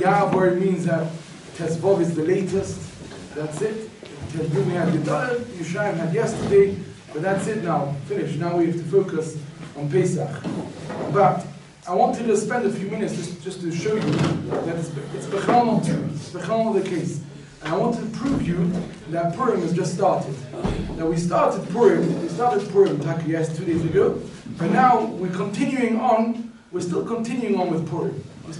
B'Av word means that Tezvov is the latest. That's it. We had Gedalah, Yushalayim had yesterday, but that's it now. Finished. Now we have to focus on Pesach. But I wanted to spend a few minutes just to show you that it's Bechal not true. It's Bechal not the case. And I wanted to prove you that Purim has just started. Now we started Purim yes 2 days ago, but now we're continuing on. We're still continuing on with Purim.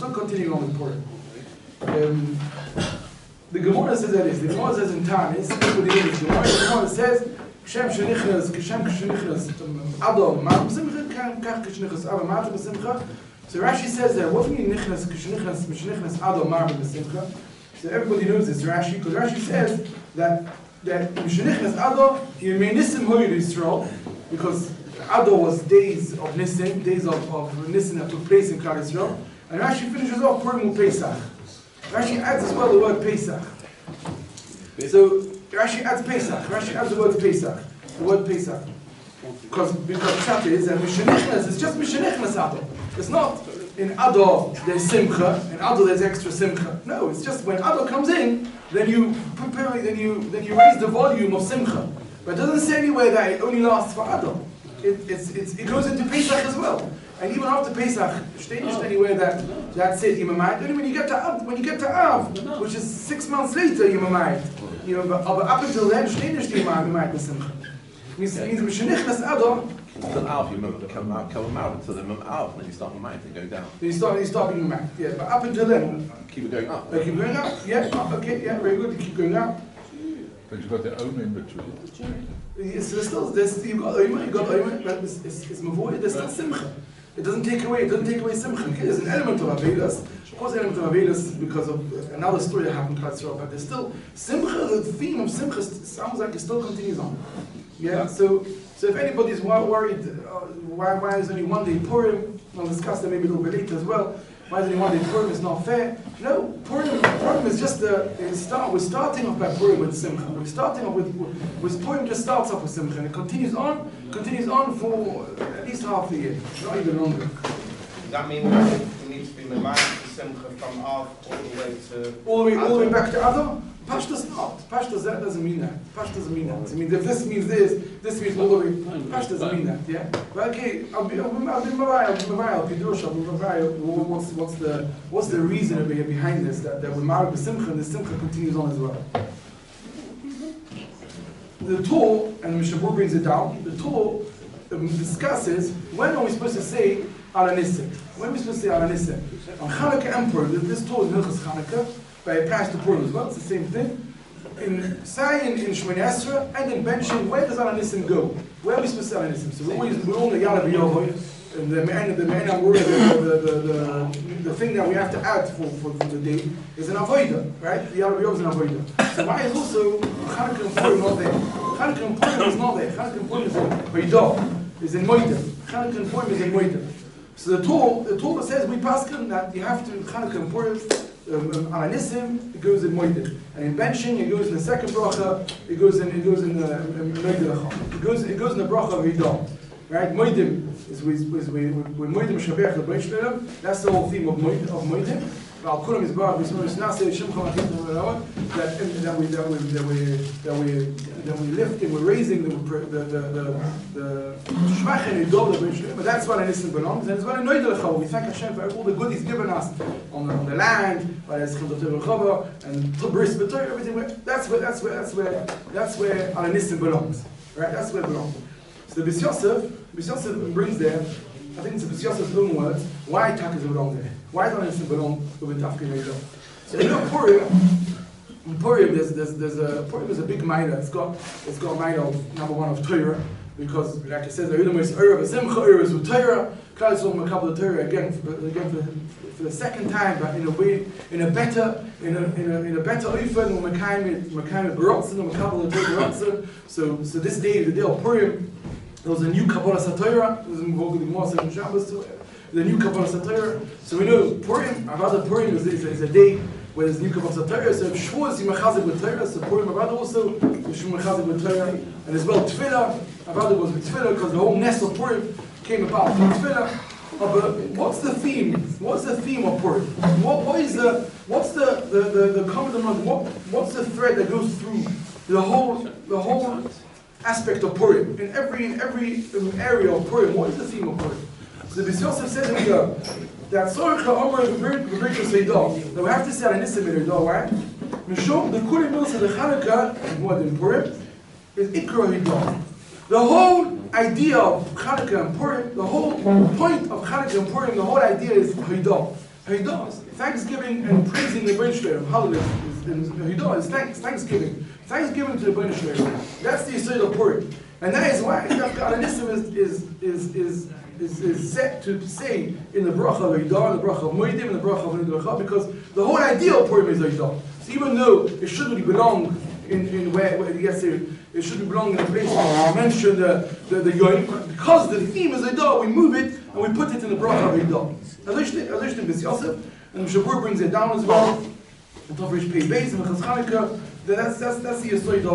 The Gemara says that this. The Gemara says in Tanis, the Gemara says, Kshem shenichnas, Adon, ma'am simcha, kach k'shenichnas Abba, ma'am b'simcha. So Rashi says that, what do you mean nichnas, k'shenichnas Adon, ma'am b'simcha? So everybody knows this, Rashi, because Rashi says that Mishenichnas Adon, you may Nisim Hoyer Yisrael, because Adon was days of Nisim, Nisim that took place in Klal Yisrael, and Rashi finishes off Purim with Pesach. Rashi adds as well the word Pesach. So Rashi adds Pesach. Rashi adds the word Pesach. The word Pesach. Because Pshat is that Mishenichnas is just Mishenichnas Adon. It's not in Adon there's Simcha, in Adon there's extra Simcha. No, it's just when Adon comes in, then you prepare, then you raise the volume of Simcha. But it doesn't say anywhere that it only lasts for Adon. It goes into Pesach as well. And even after Pesach, not anywhere that's it, Yemamayit. Only when you get to Av, which is 6 months later, Yemamayit. But up until then, nicht Yemamayit b'simcha. Means Mishenichnas Adon. Until Av, you become out until then Av, and then you start Yemamayit and go down. Then you start being Yemamayit. Yeah, but up until then, keep it going up. Keep going up. Yeah. Okay. Yeah. Very good. You keep going up. But you've got their own in between. Yes, you've got Omer, but it's Mavoy. There's still Simcha. It doesn't take away Simcha. There's an element of Avedas. Of course, an element of Avedas because of another story that happened to Klatzra, but there's still Simcha. The theme of Simcha sounds like it still continues on. Yeah. So if anybody's worried, why is only one day Purim? We'll discuss that maybe a little bit later as well. Why is only one day Purim is not fair? No, Purim is just we're starting off by Purim with Simcha. We're starting off with Purim just starts off with Simcha and it continues on for at least half a year, not even longer. Does that mean we need to be Memayin to Simcha from Av all the way back to Adar? Pashtas not. Pashtas that doesn't mean that. Pashtas doesn't mean that. I mean, if this means this means all the way. Pashtas doesn't mean that. Yeah. But okay, I'll be Mavayil. What's the reason behind this? That we're married with Simcha and the Simcha continues on as well. The Torah, and Mishabur brings it down. The Torah discusses when are we supposed to say Al Nisim? When are we supposed to say Al Nisim? On Chanukah Emperor, this Torah is Hilchas Chanukah. By applies to Purim as well, it's the same thing. In Sayin, in Shemini Esrei, and in Benching, where does Al Nisim go? Where are we supposed to say Al Nisim? So we're all the Yala B'Yovoy, and the thing that we have to add for the day is an Avodah, right? The Yala B'Yovoy is an Avodah. So why is also Chanukah and Purim not there? Chanukah and Purim is not there. Chanukah and Purim is in Beidah, is in Moedim. Chanukah and Purim is in Moedim. So the Torah says we paskin that you have to Chanukah and Purim. Al Nisim, it goes in Moedim, and in Benching it goes in the second bracha. It goes in the it goes in the bracha of Idam. Right? Moedim is when Moedim Shabech the Bench. That's the whole theme of Moedim. Al Kulam is bar. We that we lifting, we're raising the Shmach and Idol of Bench. But that's what Al Nisim belongs, and it's what Noidel. We thank Hashem for all the good He's given us on the land, by His Children and Bris B'Torah, everything. That's where Al Nisim belongs. Right? That's where it belongs. So the B'S Yosef brings there. I think it's B'S Yosef's own words. Why Takas belong there? Why does Al Nisim belong with Tafkin Reidah? So you know Purim. In Purim, Purim is a big maida. It's got maida of number one of Torah, because like it says, Erev Simcha, Erev with Torah. Klal Yisrael Makabel the Torah again for the second time, but in a way, in a better oifen, Mekayim Baratzen, Makabel the Torah. So this day, the day of Purim, there was a new Kabbalah Satorah. It was in Gemara and Shabbos. The new Kabbalah Satorah. So we know Purim. Avodah Purim is a day where there's new Kabbalah Torah. So Shavuos you mechazik with Torah. So Purim Avodah also you mechazik with Torah, and as well Tefillah. Avodah was with Tefillah because the whole nest of Purim came about from Tefillah. But what's the theme? What's the theme of Purim? What is the what's the common denominator? What's the thread that goes through the whole aspect of Purim? In every area of Purim, what is the theme of Purim? So the Beis Yosef says in here that Tzorcha Omer V'Birka Seidah, that we have to say an Nisim Eidah, right? Mishum the Kurim Milsa the Chanukah, more than Purim, is Ikra Eidah. The whole idea of Chanukah and Purim, the whole point of Chanukah and Purim, the whole idea is Eidah. Eidah, thanksgiving and praising the Bnei Yisrael. Holiday is Eidah, is thanksgiving. Thanksgiving to the Bnei Yisrael. That's the Yisrael of Purim. And that is why Nisim is set to say in the bracha of Eidah, in the bracha of Moedim, in the bracha of Nidrocha, because the whole idea of Purim is Eidah. So even though it shouldn't belong in where it gets here, it shouldn't belong in the place where we mention the Yom, because the theme is Eidah, we move it and we put it in the bracha of Eidah. Azishtim Beis Yosef, and the Shabur brings it down as well. And Tafresh Pei Beis and Chaz Chanukah. That's the Yesod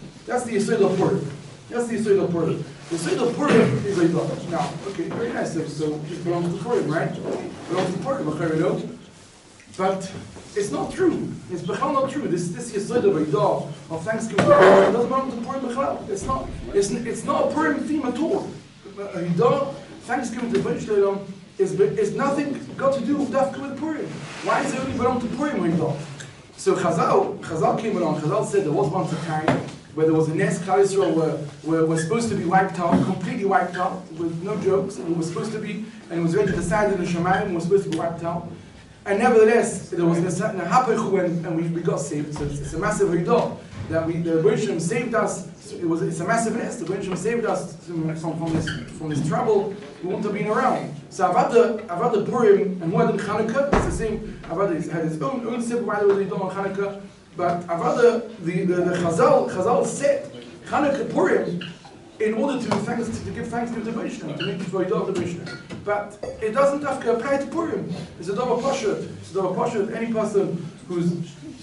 of Purim. That's the Yesod of Purim. The Yesod of Purim is Eidah. Now, okay, very nice. So it belongs to Purim, right? It belongs to Purim, but it's not true. It's Bechal not true. This Yesod of Eidah, of Thanksgiving, doesn't belong to Purim Bechal. It's not a Purim theme at all. Eidah, Thanksgiving to the Bnei Yisrael, is nothing got to do with Purim. Why does it only belong to Purim Eidah? So Chazal came along. Chazal said there was once a time where there was a Nes Klal Yisrael were supposed to be wiped out, completely wiped out, with no jokes. And it was supposed to be, and it was ready to decide in the Shemayim, and was supposed to be wiped out. And nevertheless, there was a Hapechu, and we got saved. So it's a massive Eidah that the Bnei Yisrael saved us. It's a massive Nes. The Bnei Yisrael saved us from this trouble. We wouldn't have been around. So Avad the Purim and more than Chanukah, it's the same. Avad had his own simple why there was Eidah on Chanukah, but Avad the Chazal set Chanukah Purim in order to give thanks to the Bnei, to make it for Eidah of the Bnei. But it doesn't have to apply to Purim. It's a double pashut. It's a double pashut. Any person who's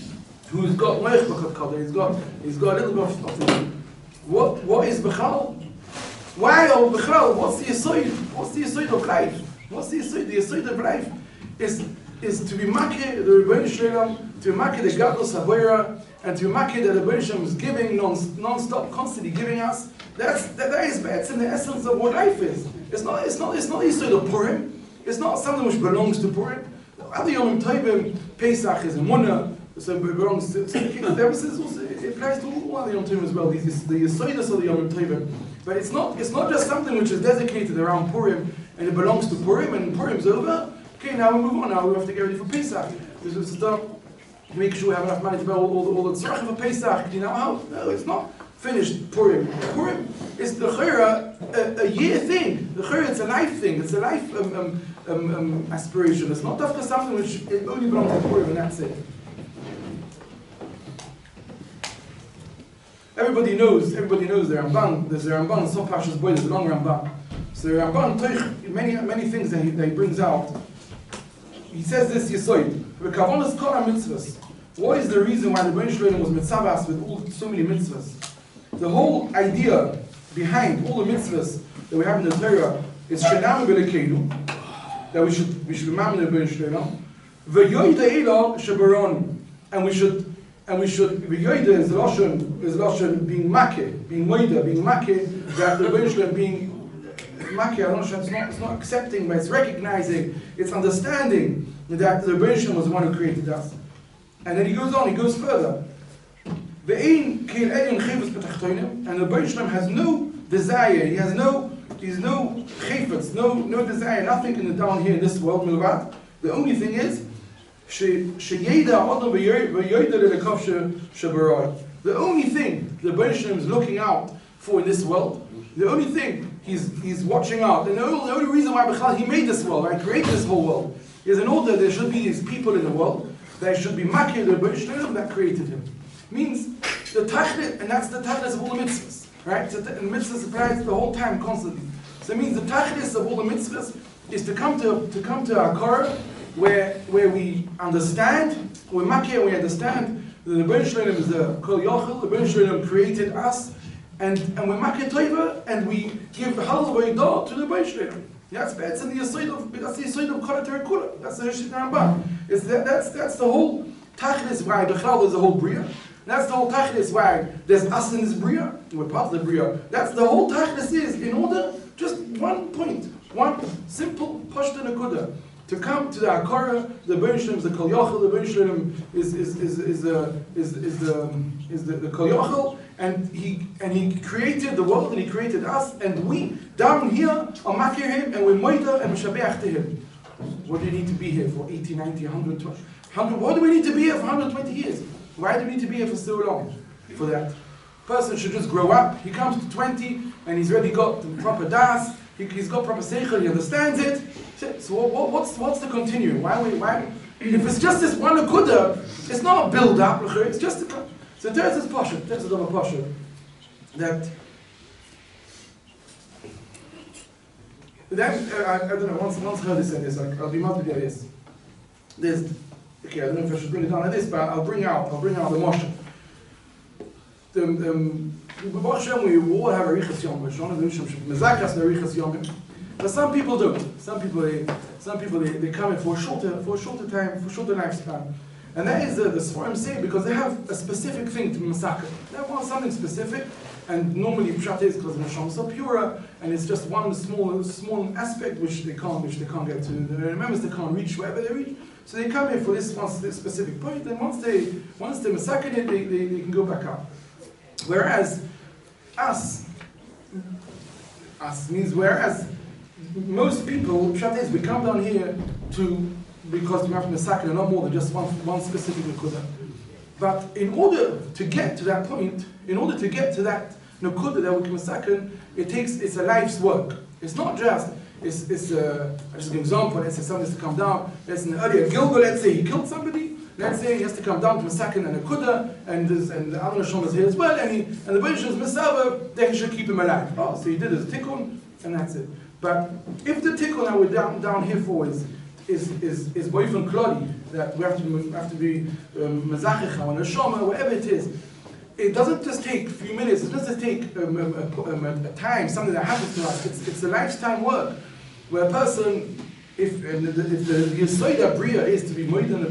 got Moich B'Chad Kader, he's got a little bit of the what is Bechal? Why of Bechal? What's the Yesod? What's the Yesod of life? What's the Yesod? The Yesod of life is to be makeh the Rebbeinu Shalom, to be makeh the Gadlus Haboira, and to be makeh that the Rebbeinu Shalom is giving non-stop, constantly giving us. That is in the essence of what life is. It's not Yesod of Purim. It's not something which belongs to Purim. Other Yom Tovim, Pesach is Emunah, so it belongs to it applies to all other Yom Tovim as well. The Yesodus of the Yom Tovim. But it's not just something which is designated around Purim and it belongs to Purim and Purim's over. Okay, now we move on. Now we have to get ready for Pesach. This is to make sure we have enough money to buy all the tzarachim for Pesach. You know how? No, it's not finished Purim. Purim is the chayra, a year thing. The chayra, it's a life thing. It's a life aspiration. It's not after something which it only belongs to Purim and that's it. Everybody knows the Ramban. There's a Ramban in Sof Parshas Bo, there's a long Ramban. So the Ramban, many things that he brings out. He says this Yesod. V'kavonos kol ha-mitzvahs. What is the reason why the Bnei Yisrael was mitzavas with so many mitzvahs? The whole idea behind all the mitzvahs that we have in the Torah is shenam b'lekeinu, that we should be mamon the Bnei Yisrael. V'yoyda elo shebaronu, and we should v'yoyda is lashon being makeh, being moida, being makeh, that the Bnei Yisrael being makeh, I don't know, it's not accepting, but it's recognizing, it's understanding that the Bnei Yisrael was the one who created us. And then he goes further. And the Bnei Yisrael has no desire, he has no chayfetz, no desire, nothing in the down here in this world, milvat. The only thing is, the only thing the Bnei Yisrael is looking out for in this world, the only thing he's watching out, and the only reason why he made this world, right, created this whole world, is in order there should be these people in the world that should be makir the Bnei Yisrael that created him. Means the tachlis, and that's the tachlis of all the mitzvahs, right? So the mitzvahs applies the whole time, constantly. So it means the tachlis of all the mitzvahs is to come to our core where we understand, we're makir, we understand that the Bnei Yisrael is the kol yochel, the Bnei Yisrael created us, and we're makir tova, and we give halal v'yidah to the Bnei Yisrael. That's the Yesod of Kol Kula. That's the Rishit Rambam. That's the whole Tachlis why the Chal is the whole Bria. That's the whole Tachlis why there's us in this Bria. We're part of the Bria. That's the whole Tachlis is in order, just one point, one simple Pashta Nakuda. To come to the Akara, the Bein Shlem is the Kol Yachal, the Bein Shlem is the Kol Yachal, and he created the world and he created us, and we down here are makir him and we're moida and mishabeach to him. What do you need to be here for 80, 90, 120? What do we need to be here for 120 years? Why do we need to be here for so long? For that. Person should just grow up. He comes to 20 and he's already got the proper das. He's got proper seichel. He understands it. So what's the continuum? Why? If it's just this one akuda, it's not a build up. It's just a. So there's this pasha. There's a double pasha that. Then I don't know. Once heard this and this, I'll be multiple this. There's okay. I don't know if I should bring it down like this, but I'll bring out the moshe. We all have a riches yom. But some people don't. Some people they come in for a shorter time, for shorter lifespan. And that is the Sforim say because they have a specific thing to Masaka. They want something specific, and normally Pshat is because the Neshama is so pure, and it's just one small aspect which they can't get to. The members they can't reach wherever they reach. So they come here for this specific point, and once they Masaka it, they can go back up. Whereas us means whereas most people, Pshat is we come down here because we have Masaka and not more than just one specific Nakuda. But in order to get to that point, in order to get to that Nakuda that we can Masaka, it's a life's work. It's not just, I'll just give an example, let's say somebody has to come down, let's say earlier Gilgal, let's say he killed somebody, let's say he has to come down to Masaka and Nakuda, and the other Neshama is here as well, and the Bein Shlem is Mesava, then he should keep him alive. Oh, so he did his tikkun, and that's it. But if the tikkun that we're down here for is boyfriend klodi, that we have to be mezachecha or neshama, whatever it is, it doesn't just take a few minutes. It doesn't take a time, something that happens to us. It's a lifetime work, where a person, if the Yesoida Bria is to be moida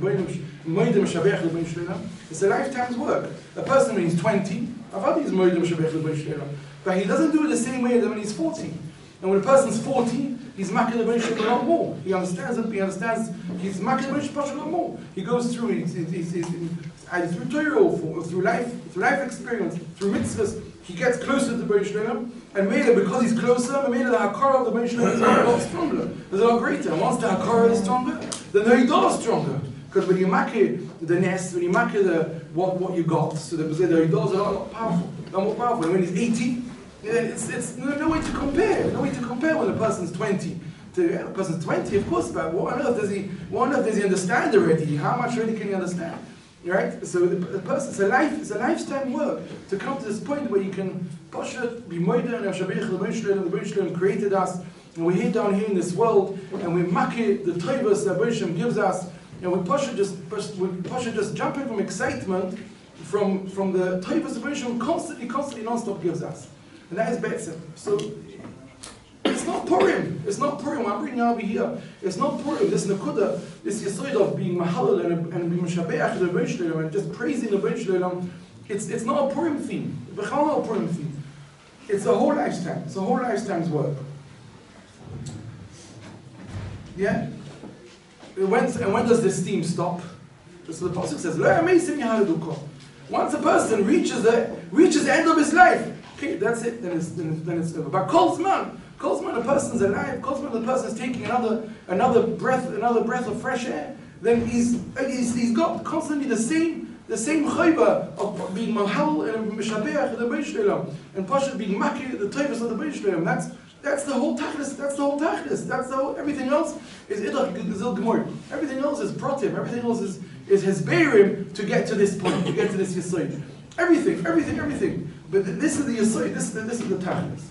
mishabech l'bein shleila, it's a lifetime's work. A person when he's 20, I've heard he's moida mishabech l'bein shleila, but he doesn't do it the same way as when he's 40. And when a person's 40, he's makir the Bein Shlem a lot more. He understands it. He's makir the Bein Shlem a lot more. He goes through. He's either through Torah or through life experience, through mitzvahs. He gets closer to the Bein Shlem, and maybe because he's closer, maybe the hakara of the Bein Shlem is a lot stronger. It's a lot greater. And once the hakara is stronger, then the hidah is stronger. Because when you makir the nest, when you makir what you got, so the hidah is a lot more powerful. And when he's 80. It's no way to compare. No way to compare when a person's 20. A person's 20, of course, but what on earth does he understand already? How much really can he understand? Right? So the person, it's a lifetime work to come to this point where you can be moida and the Bein Shlem created us, and we're here down here in this world, and we makir the tovos that Bein Shlem gives us, and we just jumping from excitement from the tovos that Bein Shlem constantly non-stop gives us. And that is Be'etzem. So, it's not Purim. It's not Purim. I'm bringing over here. It's not Purim. This Nakuda, this Yesod of being Mahalal and being Mishabeach the Bein Shlem and just praising the Bein Shlem, it's not a Purim theme. It's not a Purim theme. It's a whole lifetime. It's a whole lifetime's work. Yeah? And when does this theme stop? So the Pasuk says, once a person reaches the end of his life, okay, that's it. Then it's over. But Kolzman, a person's alive. Kolzman, the person is taking another breath of fresh air. Then he's got constantly the same chayba of being mahal and mishabeach the Bein Shlem and Pasha being makir the tovos of the Bein Shlem. That's the whole tachlis. That's the whole. Everything else is idach gzil gemor. Everything else is pratim. Everything else is hesberim to get to this point, to get to this yesod. Everything. But this is the yesod. This is the tachlis.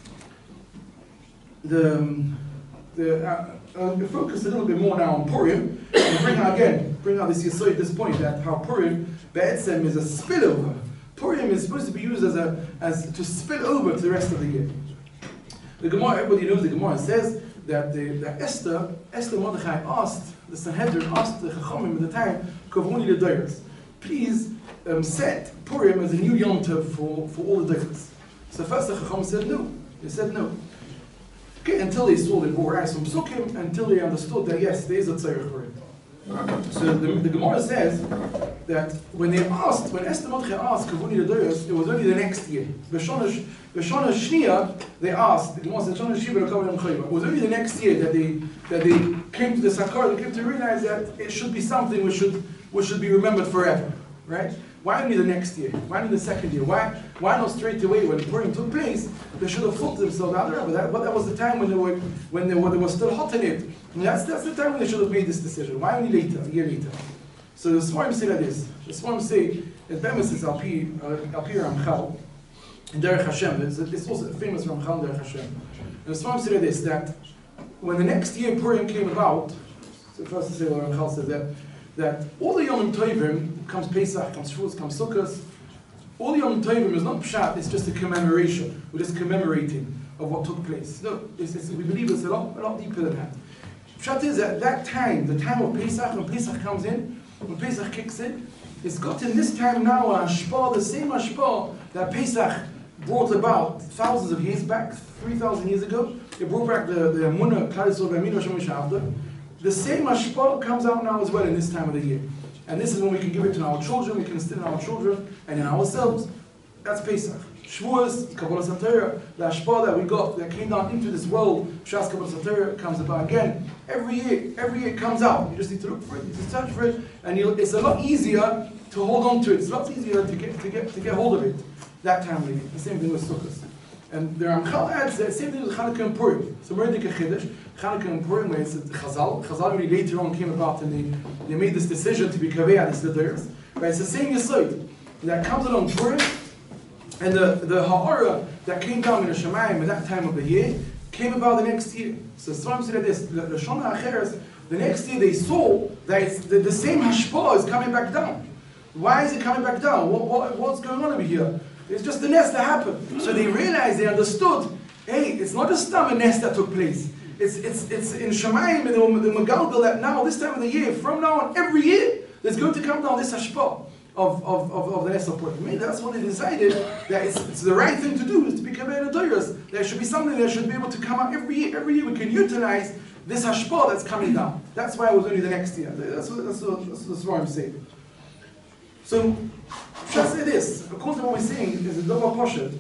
The focus a little bit more now on Purim and bring out this yesod, this point that how Purim be'etzem is a spillover. Purim is supposed to be used as to spill over to the rest of the year. The Gemara, everybody knows the Gemara says that Esther Mordechai asked, the Sanhedrin asked the Chachamim at the time, Kavoni the Deiros, please set Purim as a new Yom Tov for all the Deiros. So first the Chachamim said no. They said no. Okay, until they saw the Borais from Sukkim, until they understood that yes, there is a Tzarech for it. So the Gemara says that when Esther Mordechai asked Kavuni the Deiros, it was only the next year. B'Shana Shniya, they asked, the Gemara said, Shana Shiva L'Kavon Chayva. It was only the next year that they came to the Sakar, they came to realize that it should be something which should be remembered forever, right? Why only the next year? Why only the second year? Why not straight away when Purim took place? They should have thought to themselves, that was the time when they were still hot in it. And that's the time when they should have made this decision. Why only later, a year later? So the Svarim say like this. The Svarim say that Bemis is Alpi Ramchal in Derech Hashem. It's also a famous Ramchal in Derech Hashem. And the Svarim say like this, that when the next year Purim came about, so first to say what Ramchal says that all the Yom Tovim, comes Pesach, comes Shavuos, comes Sukkot, all the Yom Tovim is not Pshat, it's just a commemoration. We're just commemorating of what took place. No, we believe it's a lot deeper than that. Pshat is that time, the time of Pesach, when Pesach comes in, when Pesach kicks in, it's got in this time now an Ashpah, the same Ashpah that Pesach brought about thousands of years back, 3,000 years ago. It brought back the Emunah, Klal Yisrael, V'Aminu Hashem V'Shavda. The same Ashpah comes out now as well in this time of the year. And this is when we can give it to our children, we can instill in our children and in ourselves. That's Pesach. Shavuos, Kabbalah Satorah, the Ashpah that we got, that came down into this world, Shas Kabbalah Satorah comes about again. Every year it comes out. You just need to look for it, you need to search for it, and it's a lot easier to hold on to it. It's a lot easier to get hold of it that time of the year. The same thing with Sukkot. And the Ramchal adds the same thing with Chanukah and Purim. So we're in the Chiddush, Chanukah and Purim, where it's Chazal. Chazal really later on came about and they made this decision to be Kaveh, this Lidders. But it's the same Yesod that comes along Purim, and the Ha'ara that came down in the Shemayim at that time of the year came about the next year. So Svarim said this, the Shana Acheres, the next year they saw that it's the same Hashpah is coming back down. Why is it coming back down? What's going on over here? It's just the nest that happened. So they realized, they understood, hey, it's not just a nest that took place. It's in Shemayim, in the Megalgal, that now, this time of the year, from now on, every year, there's going to come down this Hashpah of the nest of Purim. Maybe that's what they decided, that it's the right thing to do, is to be Kaveh Adoros. There should be something that should be able to come out every year. Every year we can utilize this Hashpah that's coming down. That's why it was only the next year. That's what I'm saying. So, just say this, according to what we're saying, is a double poshet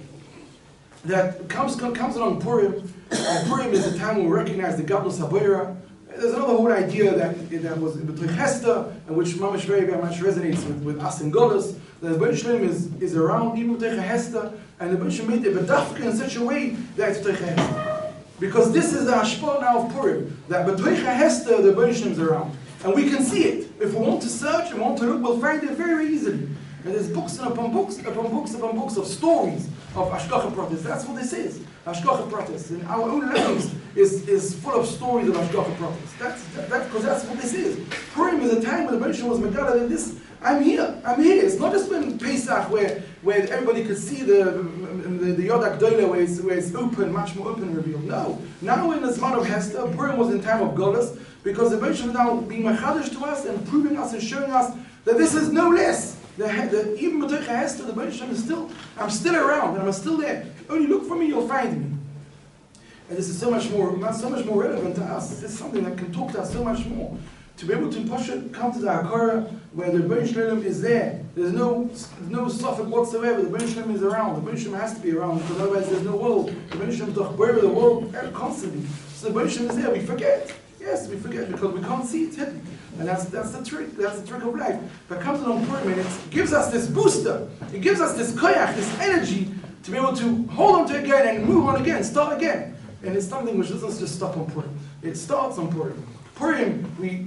that comes along Purim, and Purim is the time when we recognize the Gadlus HaBoira. There's another whole idea that was in B'toich Hester, and which Mamash very much resonates with us in Golos, that the B'toich Shlem is around even B'toich Hester, and the B'toich Shlem made it B'dafka in such a way that it's B'toich Hester. Because this is the Hashpah now of Purim, that B'toich Hester, the B'toich Shlem is around. And we can see it. If we want to search and want to look, we'll find it very easily. And there's books upon books of stories of Hashgacha Pratis. That's what this is. Hashgacha Pratis. And our own language is full of stories of Hashgacha Pratis. Because that's what this is. Purim is a time when the Moshe was Megala, and this, I'm here. It's not just when Pesach, where everybody could see the Yodak Doila, where it's open, much more open and revealed. No. Now in the Zman of Hester, Purim was in time of Golos, because the Moshe was now being Machadish to us and proving us and showing us that this is no less. Even B'toich Hester, the Moshe is still, I'm still around and I'm still there. Only look for me, you'll find me. And this is so much more relevant to us. This is something that can talk to us so much more. To be able to push it, come to the Hakara, where the Rebbeinu Shalom is there. There's no suffix whatsoever. The Rebbeinu Shalom is around. The Rebbeinu Shalom has to be around, because otherwise there's no world. The Rebbeinu Shalom is over the world constantly. So the Rebbeinu Shalom is there. We forget. Yes, we forget because we can't see it hidden. And that's the trick. That's the trick of life. But it comes along Purim and it gives us this booster. It gives us this koyach, this energy to be able to hold on to it again and move on again, start again. And it's something which doesn't just stop on Purim. It starts on Purim. Purim,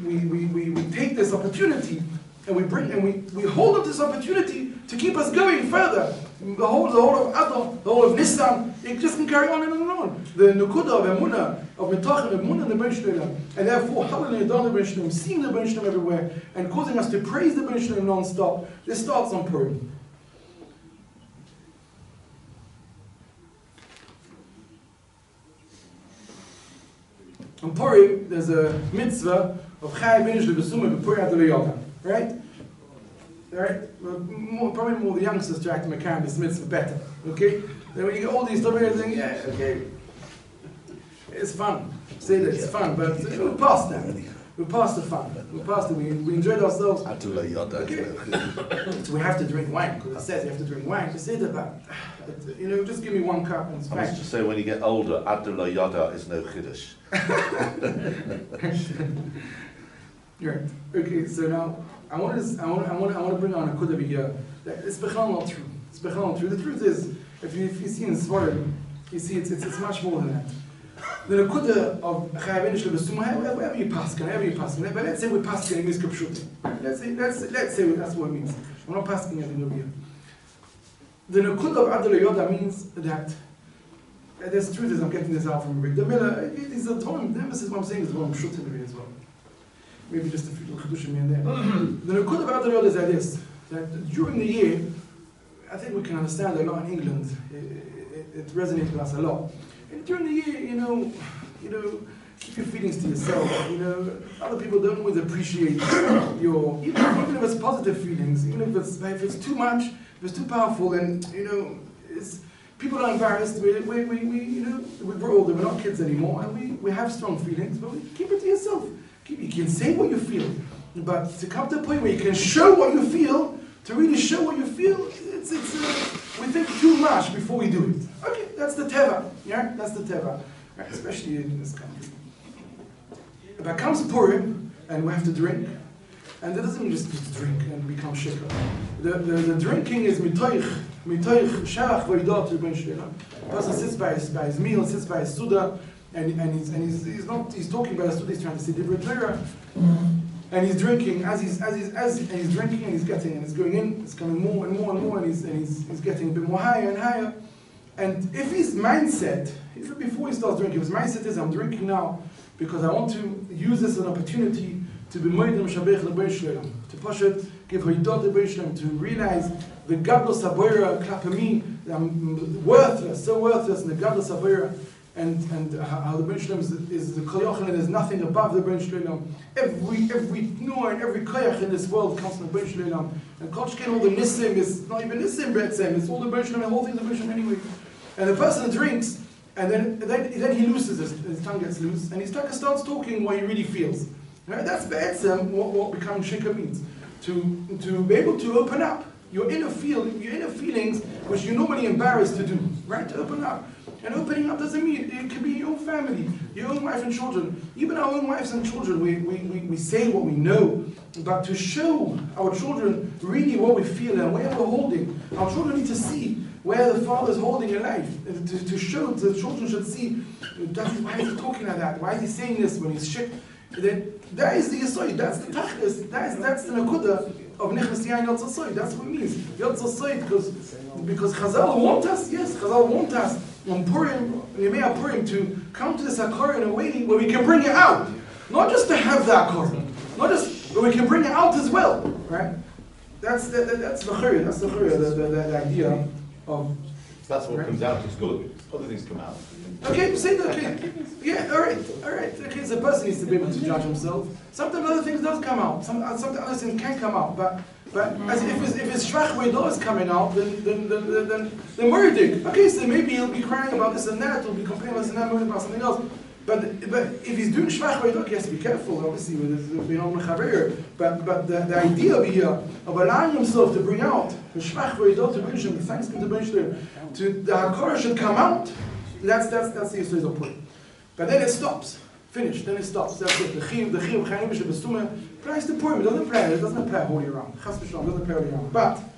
we take this opportunity and we hold up this opportunity to keep us going further. The whole of Adar, the whole of Nisan, it just can carry on and on. The Nukuda of Emunah, of Metach and Emunah and the Ben Shalom, and therefore Hallelujah, the Ben Shalom, seeing the Ben Shalom everywhere, and causing us to praise the Ben Shalom non-stop. This starts on Purim. On Purim, there's a mitzvah of Chai Binish Lebesuma B'Purim Adol Yoda, right? Right? Well, probably more the youngsters try to make this mitzvah better, okay? Then when you get all these stuff, you think, yeah, okay, it's fun. Say that it's fun, but we're past that. We're past the fun. We're past it. We enjoyed ourselves. Okay. So we have to drink wine, because it says you have to drink wine. To say that, you know, just give me one cup and it's I fine. was to say, when you get older, Adula Yada is no Kiddush. Right. Okay, so now I want to bring on a kudah here. It's become not true. It's become not true. The truth is, if you see in Svarim, you see it's much more than that. The kudah of Chayavinish Lebesuma, wherever you pass, but let's say we're passing in Miskab Shutim. Let's say that's what it means. We're not passing anything over here. The Nakudah of Adol Yoda means that there's truth is I'm getting this out from Rick. The Miller, these are the emphasis what I'm saying is the one Shutim as well. Maybe just a few Chedushim in there. The Nakudah of Adol Yoda is like this, that during the year, I think we can understand a lot in England, it resonates with us a lot. And during the year, you know, keep your feelings to yourself. You know, other people don't always appreciate your, even if it's positive feelings, even if it's too much, if it's too powerful, then you know, people are embarrassed. We you know, we're older, we're not kids anymore, and we have strong feelings, but we keep it to yourself. You can say what you feel, but to come to a point where you can show what you feel, to really show what you feel, we think too much before we do it. Okay, that's the teva. Yeah, that's the teva, right, especially in this country. But comes Purim, and we have to drink, and that doesn't mean just to drink and become shikar. The drinking is mitoich sharach v'idot to ben shleila. The person sits by his meal, sits by his suda, and he's talking about his suda. He's trying to say divrei Torah. And he's drinking as he's drinking, and it's going in, it's coming more and more and more, and he's getting a bit more higher and higher. And if his mindset, even before he starts drinking, if his mindset is I'm drinking now because I want to use this as an opportunity to be moedem shabech lebein shleim, to push it, give hoidot lebein shleim, to realize the gadlos haboira klapami, I'm worthless, so worthless, and the gadlos haboira. And how the Ben Shalom is the koyach, and there's nothing above the Ben Shalom. Every nur and every koyach in this world comes from the Ben Shalom. And Kochkin, all the nisim is not even nisim betzem. It's all the Ben Shalom, the whole thing is the Ben Shalom anyway. And the person drinks, and then he loses his tongue gets loose, and his tongue starts talking what he really feels. Right? That's betzem what becoming shikar means. To be able to open up your inner feelings, which you're normally embarrassed to do. Right? To open up. And opening up doesn't mean, it could be your own family, your own wife and children. Even our own wives and children, we say what we know, but to show our children really what we feel and where we're holding. Our children need to see where the father's holding in life. To show, the children should see, why is he talking like that? Why is he saying this when he's sick? That is the Yesod, that's the Tachlis, that's the Nakudah of Nechas Yain Yotz Soid. That's what it means. Yotz Soid, because Chazal want us, yes, Chazal want us on Purim, Yemei Purim, to come to this Hakara in a way where we can bring it out. Not just to have the Hakara, not just, but we can bring it out as well, right? That's the Chayr, that's the idea of... That's what comes out, it's good. Other things come out. Okay, say that, okay. Yeah, alright. Okay, so the person needs to be able to judge himself. Sometimes other things does come out. Sometimes other things can come out. But as if his shvach v'idor is coming out, then murdik. Okay, so maybe he'll be crying about this and that, he'll be complaining about this and that, about something else. But if he's doing shvach v'idor, he has to be careful, obviously, with being on mechaber. But the idea of here, of allowing himself to bring out the shvach v'idor to bring him, the thanksgiving to bring him, to the hakara should come out. That's the Yisrael of Purim. But then it stops. Finished. Then it stops. That's it. The Chiyuv Chayim Shebesuma applies to Purim. It doesn't apply all year round. Chas v'shalom doesn't apply all year round.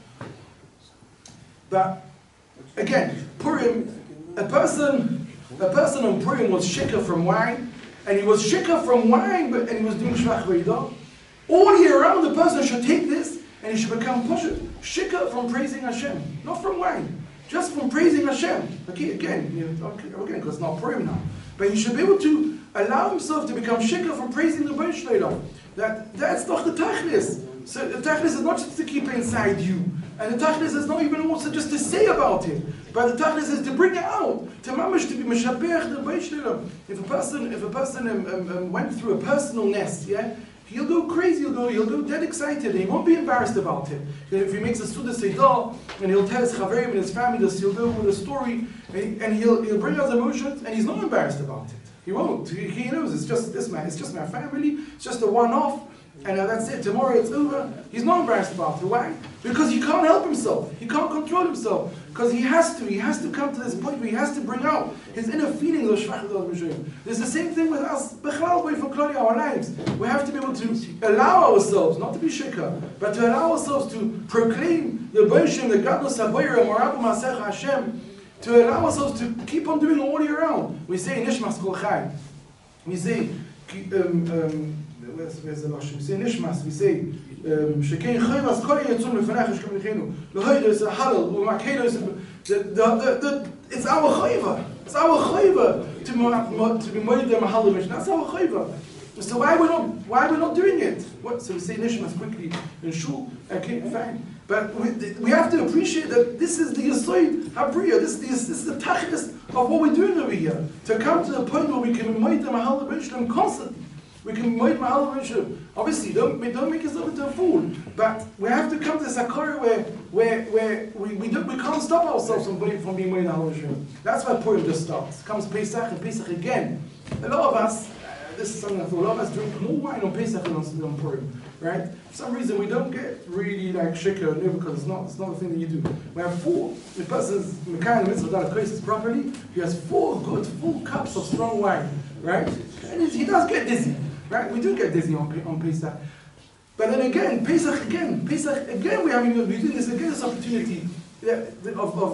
But again, Purim, a person on Purim was shikar from wine, and he was shikar from wine, and he was doing shvach v'idor. All year round, the person should take this, and he should become shikar from praising Hashem, not from wine. Just from praising Hashem. Okay, again, because it's not Purim now. But he should be able to allow himself to become shikar from praising the Ben Shleila. That's not the tachlis. So the tachlis is not just to keep it inside you. And the tachlis is not even also just to say about it, but the tachlis is to bring it out, to mamash, to be mishabech the Beishlerim. If a person went through a personal nest, yeah, he'll go crazy, he'll go dead excited, and he won't be embarrassed about it. If he makes a Suda Seidah, and he'll tell his chaverim and his family this, he'll go with a story, and he'll bring out emotions, and he's not embarrassed about it. He won't. He knows it's just this man, it's just my family, it's just a one-off, and that's it. Tomorrow it's over. He's not embarrassed about it. Why? Because he can't help himself. He can't control himself. Because he has to come to this point where he has to bring out his inner feelings of Shvach Dod Mishayim. There's the same thing with us, Bechlal, way for Klali, our lives. We have to be able to allow ourselves, not to be shikha, but to allow ourselves to proclaim the Boshim, the Gadlos HaBoyer, Morabu Masech Hashem, to allow ourselves to keep on doing all year round. We say Nishmas Kol Chai. We say, where's the Lashon? We say Nishmas, we say, Shekein Chayvas Kol Yetzum Lefanach Shkem Nechenu. Lehoid is a halal, Umakelo is it's our chayva. It's our chayva to be moed the mahal mission. That's our chayva. So why we're not doing it? What? So we say Nishmas quickly in shul. Okay, fine. But we have to appreciate that this is the Yisoid Habriya. This is the tachlis of what we're doing over here. To come to the point where we can be moed the mahal mission constantly. We can moed mahal mission. Obviously, don't make yourself into a fool. But we have to come to this akara where we can't stop ourselves from being moed mahal mission. That's why Purim just starts. Comes Pesach and Pesach again. A lot of us, this is something I thought, a lot of us drink more wine on Pesach than on Purim. Right? For some reason we don't get really like shikha because it's not the thing that you do. We have four. The person's Mekayim the mitzvah that equates properly. He has 4 good full cups of strong wine, right? And he does get dizzy, right? We do get dizzy on Pesach. But then again, Pesach again, we're doing this again. This opportunity there's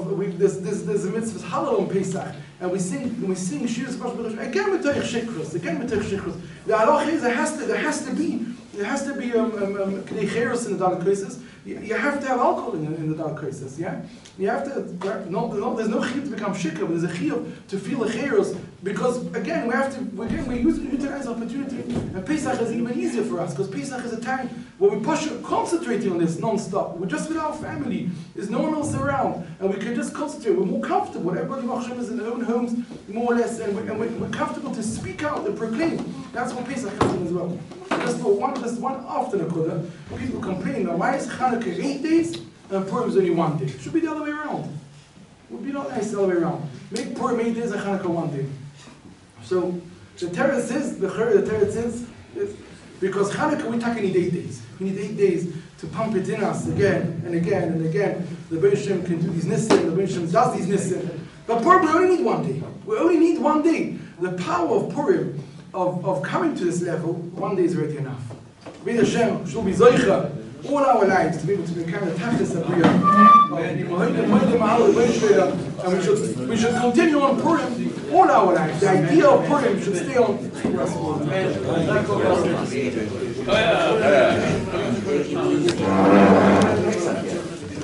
a mitzvah halal on Pesach, and we sing Shiras Baruch again with Teich Shikros. The halach is there has to be K'nei Cheros in the dark crisis. You have to have alcohol in the dark crisis, yeah? You have to, there's no chiyuv to become shikha, but there's a chiyuv to feel a cheros, because again, we utilize opportunity, and Pesach is even easier for us, because Pesach is a time where we concentrating on this non-stop. We're just with our family, there's no one else around, and we can just concentrate, we're more comfortable, everybody is in their own homes, more or less, and we're comfortable to speak out and proclaim. That's what Pesach comes in as well. Just one after the Kodah, people complain, why is Chanukah 8 days and Purim is only 1 day? It should be the other way around. It would be not nice the other way around. Make Purim 8 days and Chanukah 1 day. So the teretz is, because Chanukah we need 8 days. We need 8 days to pump it in us again and again and again. The Beis Shem can do these nisim, the Beis Shem does these nisim. But Purim we only need 1 day. We only need 1 day. The power of Purim, of coming to this level, 1 day is already enough. Beis Hashem should be zoicha all our lives to be able to be kind of tachlis abriya, and we should continue on Purim all our lives. The idea of Purim should stay on for us all.